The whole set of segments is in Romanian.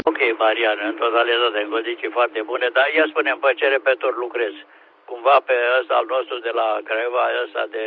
Ok, Marian, în totalitate, în condiții foarte bune, dar ia spune-mi pe ce repetor lucrezi. Cumva pe ăsta al nostru de la Craiova, ăsta de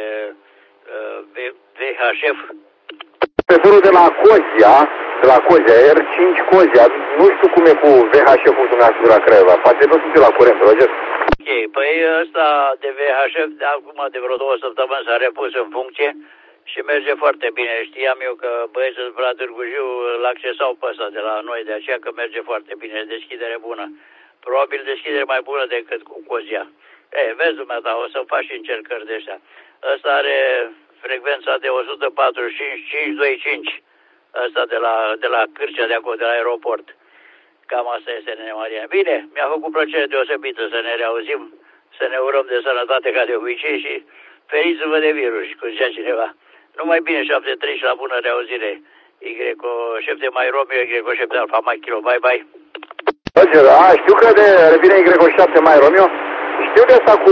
VHF. Repetorul de la Cozia, R5 Cozia, nu știu cum e cu VHF-ul dumneavoastră de la Craiova, poate nu sunt la curent, Roger. Ok, păi ăsta de VHF, de acum de vreo 2 săptămâni s-a repus în funcție și merge foarte bine. Știam eu că băieții de la Târgu Jiu îl accesau pe ăsta de la noi, de aceea că merge foarte bine, deschidere bună. Probabil deschidere mai bună decât cu Cozia. Vezi dumneata, o să faci și încercări de ăștia. Ăsta are frecvența de 145-525, ăsta de la Cârcea de acolo, de la aeroport. Cam asta este, Nene Maria. Bine, mi-a făcut plăcere deosebită să ne reauzim, să ne urăm de sănătate ca de obicei și feriți-vă de virus, cum zicea cineva. Numai bine, 73 și la bună reauzire. Y7 mai Romeo, Y7 Alfa mai Kilo, bye bye. Roger, știu că revine Y7 mai Romeo. Știu de asta cu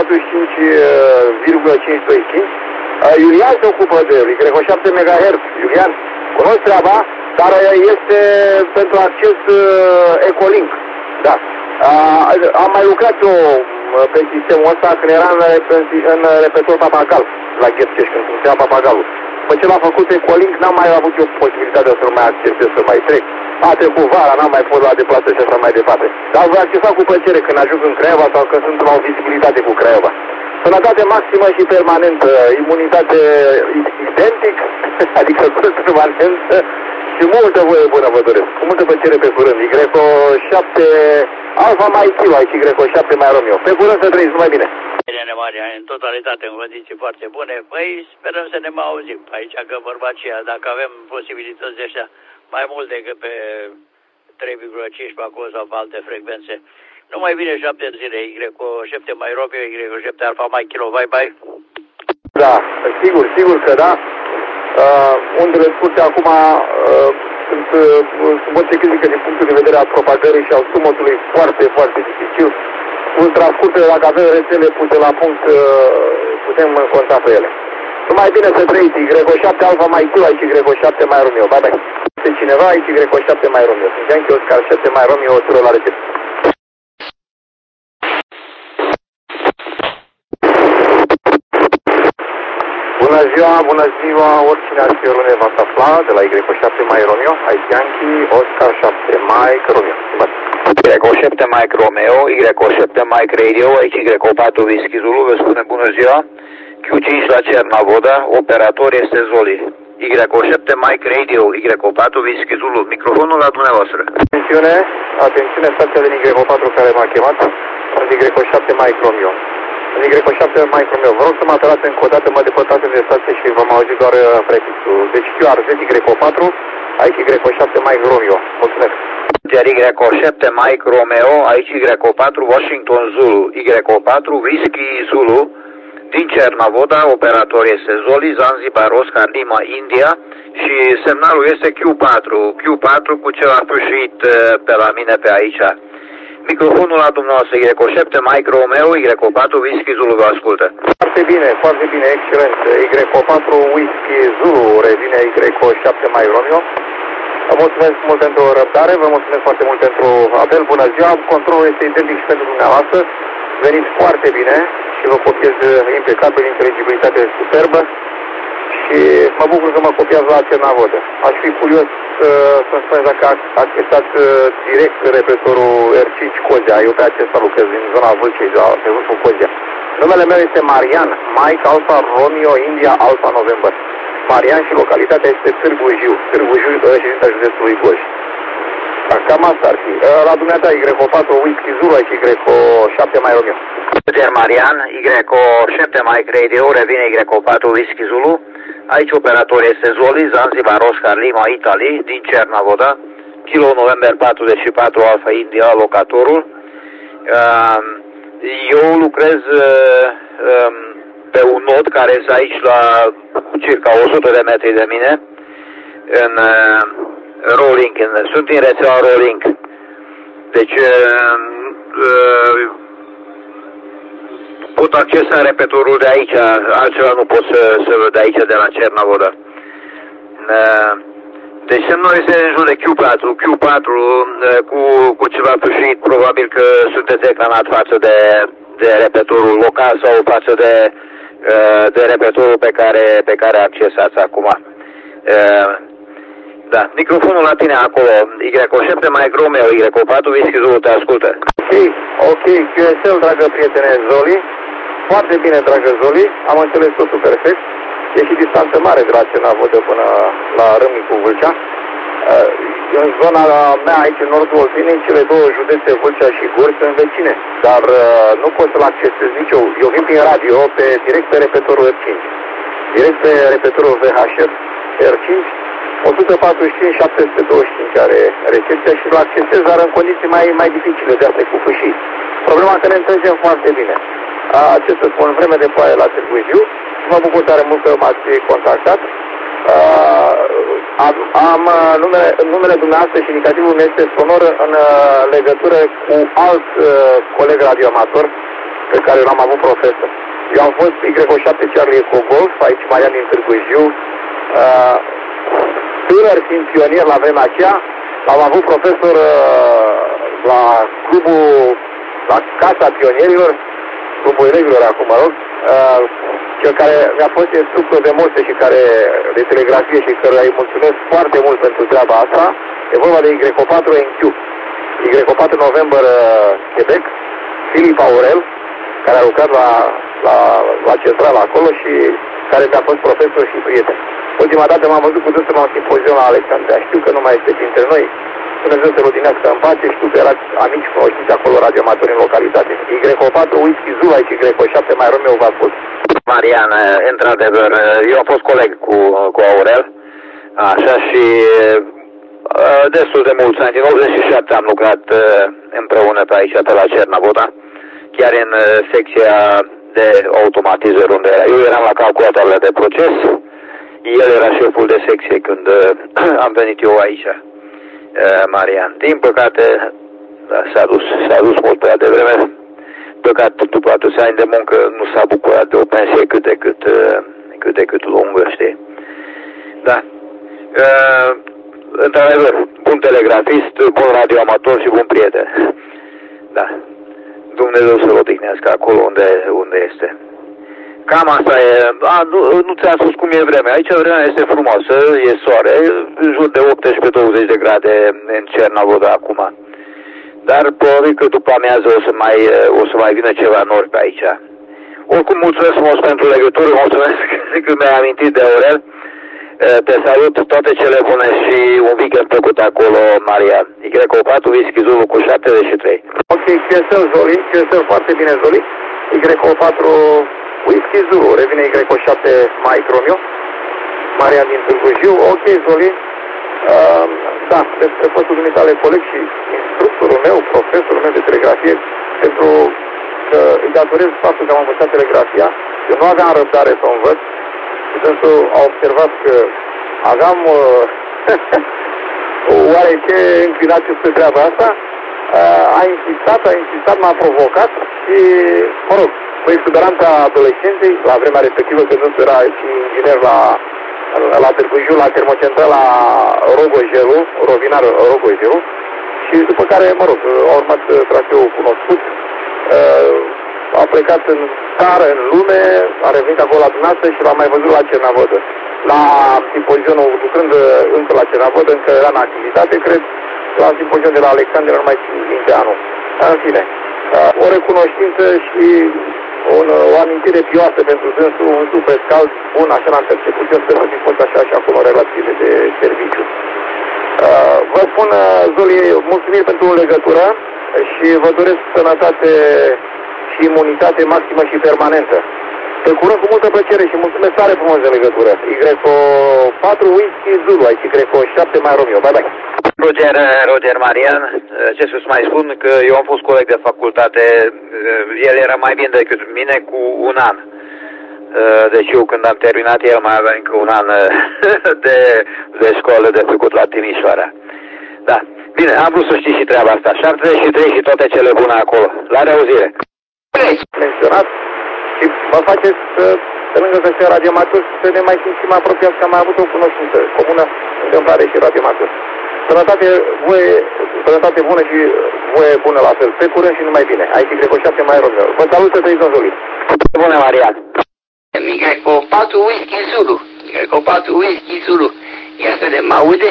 145,525. Iulian se ocupă de el, Y7 MHz. Iulian, cunosc treaba, dar este pentru acces Ecolink. Da. Am mai lucrat eu pe sistemul ăsta când era în repetor Papagal, la Ghercești, când funcționa Papagalul. După ce l-a făcut Ecolink, n-am mai avut eu posibilitatea să-l mai accesez, să mai trec. A trecut vara, n-am mai fost la deplasări și așa mai departe. Dar voi accesa cu plăcere când ajung în Craiova sau când sunt la o vizibilitate cu Craiova. Sănătate maximă și permanentă, imunitate identic, adică permanentă și multă voie bună vă doresc. Cu multă plăcere pe curând. Y7 Alfa mai Kilo, aici Y7 mai Romeo. Pe curând să trăiți, numai bine. Bine, Maria, în totalitate, în condiții foarte bune. Păi sperăm să ne mai auzim aici, că vorba aceea, dacă avem posibilități de ăștia mai mult decât pe 3,5 pe acolo sau pe alte frecvențe. Numai bine 7 zile, Y7 mai Romeo, Y7 Alfa mai Kilo, bye bye. Da, sigur că da. Undele scurte acum sunt sub orice critică din punctul de vedere al propagării și al sumotului foarte, foarte dificil. Ultrascurtele, dacă avem rețele puse la punct, putem conta pe ele. Numai bine să trăiți, Y7 Alfa mai Kilo, aici Y7 mai Romeo, bye bye. Este cineva, aici Y7 mai Romeo. Sunt Yankee Oscar 7 mai Romeo, o tură la rețetă. Bună ziua, oricine ar fi oriunde v-ați afla, de la Y7 mai Romeo, aici Yankee, Oscar 7 Mike Romeo. Y7 Mike Romeo, Y7 Mike Radio, aici Y4 Whisky Zulu, vă spune bună ziua, Q5 la Cernavoda, operator este Zoli. Y7 Mike Radio, Y4 Whisky Zulu, microfonul la dumneavoastră. Atențiune, stația din Y4 care m-a chemat, sunt Y7 Mike Romeo. Y7 Mike Romeo, vă rog să mă apelați încă o dată, mă depărtați de stație și vom auzi doar prefixul. Deci QRZ Y4, aici Y7 Mike Romeo. Mulțumesc. Y7 Mike Romeo, aici Y4 Washington Zulu, Y4 Whisky Zulu, din Cernavoda, operator este Zoli, Zanzibar, Oscar, Lima, India și semnalul este Q4 cu ceva fâșit pe la mine pe aici. Microfonul la dumneavoastră, Y7 Mike Romeo, Y4 Whisky Zulu vă ascultă. Foarte bine, excelent. Y4 Whisky Zulu revine Y7 Mike Romeo. Vă mulțumesc mult pentru răbdare, vă mulțumesc foarte mult pentru apel. Bună ziua, controlul este identic și pentru dumneavoastră. Veniți foarte bine și vă copiez impecabil, inteligibilitate superbă. Și mă bucur că mă copiați la Cernavodă. Aș fi curios să-mi spuneți dacă acceptați direct repetorul R5 Cozia. Eu pe acesta lucrez din zona Vâlcei, pe vârful Cozia. Numele meu este Marian, Mike Alpha Romeo India Alpha November. Marian și localitatea este Târgu Jiu, reședința județului Gorj. Cam asta ar fi. La dumneata Y4 Whisky Zulu, aici Y7 mai Romeo. Marian, Y7 Mike Radio, revine Y4 Whisky Zulu. Aici operator este Zoli, Zanzibar, Oscar, Lima, Italy, din Cernavoda, Kilo November 44 Alpha India, locatorul. Eu lucrez pe un nod care este aici la circa 100 de metri de mine, în Rolling, sunt în rețeaua Rolling. Deci pot accesa repetorul de aici, altceva nu pot să văd de aici, de la Cernavoda. Deci semnul este în jur de Q4, cu ceva tușit, probabil că sunteți ecranat față de repetorul local sau față de repetorul pe care accesați acum. Da, microfonul la tine acolo, Y7 Mike Romeo, Y4 Whisky Zulu, te ascultă. Ok, QSL, dragă prietene Zoli. Foarte bine, dragă Zoli, am înțeles totul perfect. E și distanță mare de la Cernavodă până la Râmnicu Vâlcea. În zona mea aici, în nordul Olteniei, cele două județe, Vâlcea și Gorj, sunt vecine. Dar nu pot să-l accesez nici eu. Eu vin prin radio, direct pe repetorul R5. Direct pe repetorul VHF R5. 145-725 are recepția și îl accesez, dar în condiții mai dificile de astea cu fâșii. Problema că ne înțelegem foarte bine. Ce să spun, vreme de ploaie la Târgu Jiu. Mă bucur tare mult că m-ați contactat. Am numele dumneavoastră și indicativul meu este sonor în legătură cu alt coleg radioamator pe care l-am avut profesor. Eu am fost Y7 Charlie Eco Golf, aici Marian din Târgu Jiu. Tânăr fiind pionier la vremea aceea, am avut profesor la clubul, la Casa Pionierilor, clubul elevilor acum, mă rog, cel care mi-a fost instructor de moste și care de telegrafie și căruia îi mulțumesc foarte mult pentru treaba asta. E vorba de Y4 NQ, Y4 November Quebec, Filip Aurel, care a lucrat la centrală acolo și care mi-a fost profesor și prieten. Ultima dată m-am văzut cu dânsul la un simpozion la Alexandria. Știu că nu mai este printre noi. Dumnezeu să-l odinească în pace. Știu că erați amici cunoștinți acolo radioamatori în localitate. Y4 Whisky Zulu, aici Y7 mai Romeo, vă ascult. Marian, într-adevăr, eu am fost coleg cu Aurel, așa, și destul de mulți ani. Din 87 am lucrat împreună pe aici, pe la Cernavoda, chiar în secția de automatizări unde era. Eu eram la calculatoarele de proces, el era șeful de secție când am venit eu aici, Marian. Din păcate, s-a dus mult prea devreme. Păcat, după atâția ani de muncă nu s-a bucurat de o pensie cât de cât lungă, știi? Da. Într-adevăr, bun telegrafist, bun radioamator și bun prieten. Da. Dumnezeu să-l odihnească acolo unde este. Cam asta e. Nu ți-am spus cum e vremea. Aici vremea este frumoasă, e soare, în jur de 18-20 de grade în Cernavoda acum. Dar probabil că după amiază o să mai vină ceva nori pe aici. Oricum, mulțumesc frumos pentru legătură, mulțumesc că mi-ai amintit de Aurel. Te salut, toate cele bune și un weekend plăcut acolo, Marian. Y4 Whisky Zulu cu 73. Ok, QSL Zoli, QSL foarte bine Zoli. Y4 Whisky Zulu, revine Y7 Mike Romeo. Marian din Târgu Jiu. Ok, Zoli. Da, despre fostul dumitale coleg și instructorul meu, profesorul meu de telegrafie, pentru că îi datorez faptul că am învățat telegrafia. Eu nu aveam răbdare să o învăț. Și dânsul a observat că aveam oarece înclinație spre treaba asta. A insistat, m-a provocat și, mă rog, cu exuberanța adolescenței, la vremea respectivă, când dânsul era și inginer la Târgu Jiu, la termocentrala Rogojelu, Rovinar Rogojelu, și după care, mă rog, a urmat traseul cunoscut, a plecat în țară, în lume, a revenit acolo la dumneavoastră și l-am mai văzut la Cernavodă. La simpozionul, lucrând încă la Cernavodă, încă era în activitate, cred, la simpozionul de la Alexandria, nu mai țin minte anul. În fine, o recunoștință și o amintire pioasă pentru dânsul, un suflet cald, bun, așa l-am perceput, eu sper să fi fost așa și acolo relațiile de serviciu. Vă spun, Zoli, mulțumiri pentru legătură și vă doresc sănătate și imunitate maximă și permanentă. Pe curând, cu multă plăcere și mulțumesc tare frumos de legătură. Y4 Whisky Zulu, aici Y7 mai Romeo. Bye bye. Roger Marian, ce să mai spun, că eu am fost coleg de facultate, el era mai bine decât mine cu un an. Deci eu când am terminat, el mai avea încă un an de școală de făcut la Timișoara. Da. Bine, am vrut să știi și treaba asta. 73 și toate cele bune acolo. La reauzire. Menționat, Și vă faceți pe lângă că sunt radioamatori, să ne mai simțim apropiați, că am mai avut o cunoștință comună, întâmplare și radioamatori. Sănătate bună și voie bună la fel. Pe curând și numai bine. Aici Greco 7 mai Romeo. Vă salut să trăiți, domnul. Bună, Marian. Greco 4 Whisky Zulu. Greco 4 Whisky Zulu. Ia să le mă aude?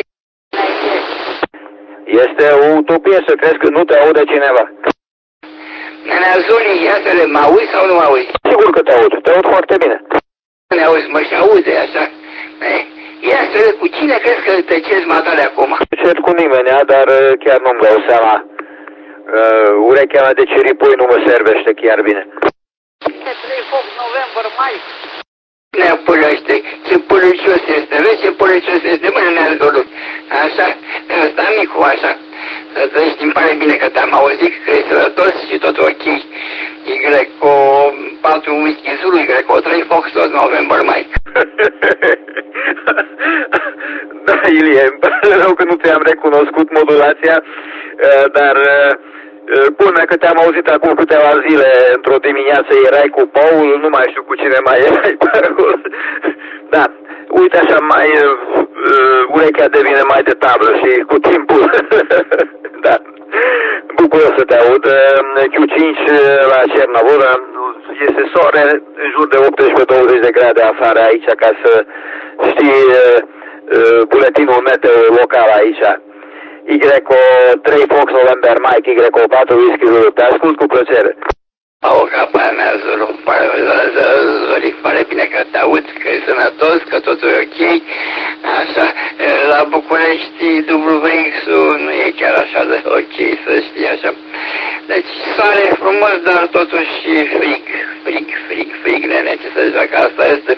Este o utopie să crezi că nu te aude cineva. Nenea Zoli, ia să le mă auzi sau nu mă auzi? Sigur că te aud foarte bine. Ne auzi, mă, și aude așa. Ia să le, cu cine crezi că te ceri matale acum? Cer cu nimeni, dar chiar nu-mi dau seama. Urechea mea de ceripoi nu mă servește chiar bine. 3 foc november, mai. Ne pălăște, ce pălăcios este, vezi ce pălăcios este, mă, Nenea Zolu. Așa, ăsta micu, așa. Să trăiești, îmi pare bine că te-am auzit, că e sănătos și tot ok. Greco 4 Whisky Zulu, Greco 3 Fox 2 November, mai. Da, Ilie, îmi pare rău că nu ți-am recunoscut modulația, dar până că te-am auzit acum câteva zile, într-o dimineață erai cu Paul, nu mai știu cu cine mai erai pe acolo. Da, uite așa, mai urechea devine mai de tablă și cu timpul, da, bucură să te aud. Q5 la Cernavoda, este soare, în jur de 18-20 de grade afară aici, ca să știi buletinul meteo local aici. Y3 Fox November Mike, Y4 Whisky Zulu, te ascult cu plăcere. Au capa mea, Zulu, pare bine că te aud, că e sănătos, că totul e ok. Așa, la București WX-ul nu e chiar așa de ok, să știi așa. Deci soare frumos, dar totuși frig, nene, ce să zic, că asta este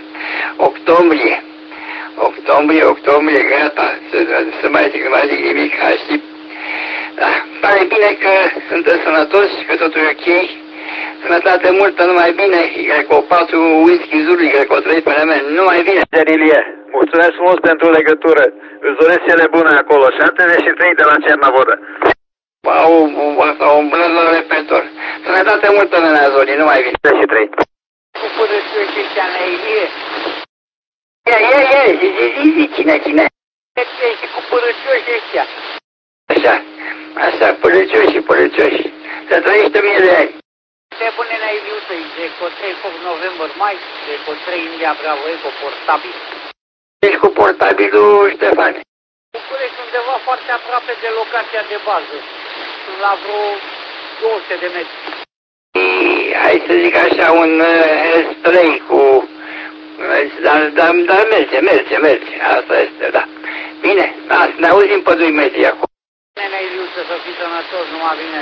octombrie, gata, să mai zic nimic, știi? Da, pare bine că sunteți sănătoși, că totul e ok. Sănătate multă, numai bine, Greco 4 Whisky Zulu, Greco 3 pe mine, numai bine. Ilie, mulțumesc frumos pentru legătură. Îți doresc cele bune acolo, 73 de la Cernavoda. Asta o umblăm la repetor. Sănătate multă, Nenea Zoli, numai bine. 73. Cu părățioși ăștia la Ilie. Ia, cine? Și cu părățioși ăștia. Așa, părăcioși. Să trăiești 1000 de ani. Te pune la Iliuță, Greco 3 foc november, mai. Greco 3 India Bravo, Eco portabil. Ești cu portabilul, Ștefan. București undeva foarte aproape de locația de bază. La vreo 200 de metri. Hai să zic așa, un S3 cu... Dar merge. Asta este, da. Bine, să ne auzim pe 2 metri acum. Nenea Iliuță, să fii sănătos, numai bine.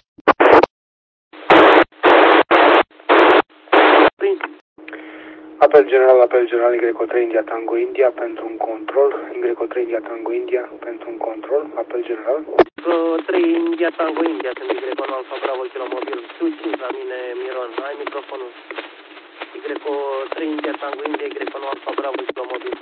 Apel general, Y3 India Tango India pentru un control, Y3 India Tango India pentru un control, apel general. 3 India Tango India, sunt Y1 Alfa Bravo Kilomobil, Q5 la mine, Miron, ai microfonul. Y3 India Tango India, Y1 Alfa Bravo Kilomobil.